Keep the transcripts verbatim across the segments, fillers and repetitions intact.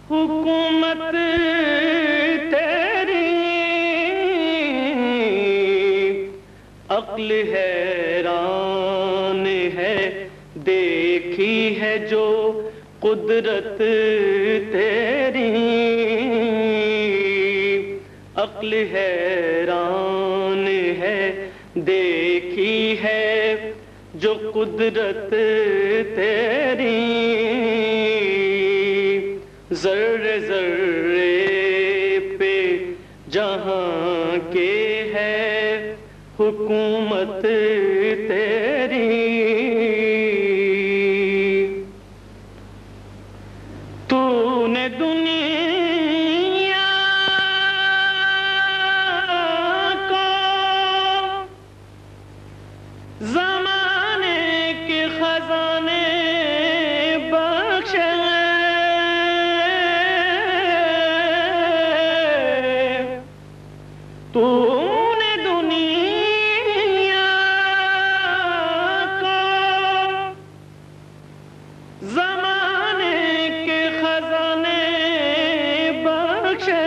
حکومت تیری، عقل حیران ہے دیکھی ہے جو قدرت تیری، عقل حیران ہے دیکھی ہے جو قدرت تیری، ذرے ذرے پہ جہاں کے ہے حکومت تیری، تو نے دنیا کو زمانے کے خزانے بخشے، تو نے دنیا کو زمانے کے خزانے بخشے،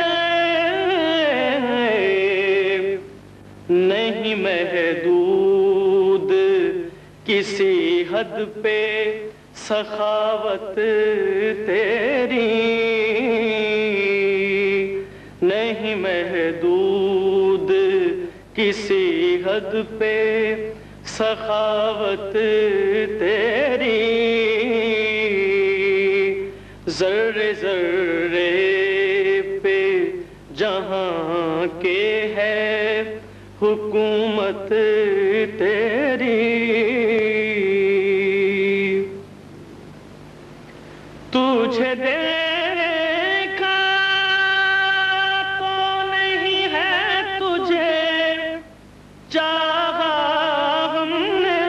نہیں محدود کسی حد پہ سخاوت تیری، نہیں محدود کسی حد پہ سخاوت تیری، ذرے ذرے پہ جہاں کے ہے حکومت تیری، تجھے دیکھا تو نہیں ہے تجھے چاہا ہم نے،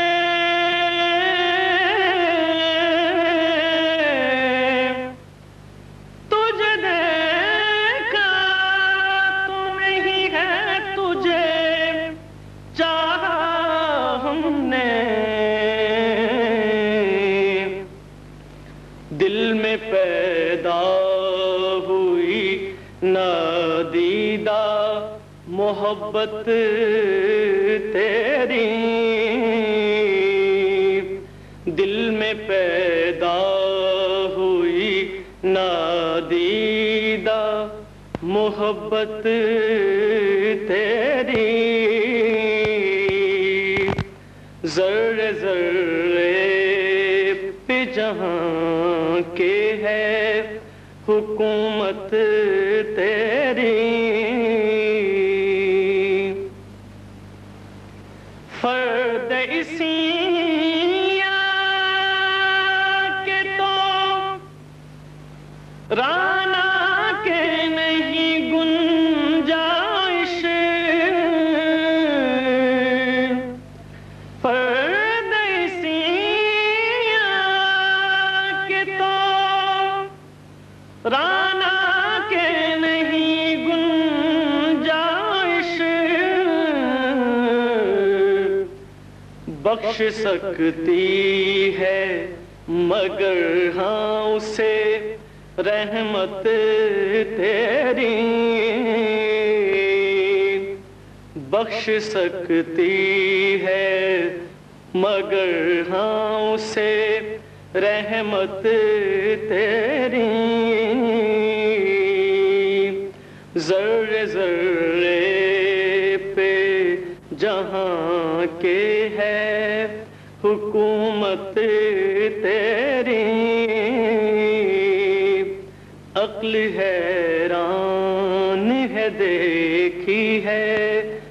تجھے دیکھا تو نہیں ہے تجھے چاہا ہم نے، دل میں پیدا ہوئی نادیدہ محبت تیری، دل میں پیدا ہوئی نادیدہ محبت تیری، ذرے ذرے پہ جہاں کے ہے حکومت تیری، فرد اسیاں کے تو رانا کے نہیں گنجائش، فرد اسیاں کے تو رانا کے نہیں گنجائش، بخش سکتی ہے مگر ہاں اسے رحمت تیری، بخش سکتی ہے مگر ہاں اسے رحمت تیری، ذرے ذرے پہ جہاں کے ہے حکومت تیری، عقل حیران ہے دیکھی ہے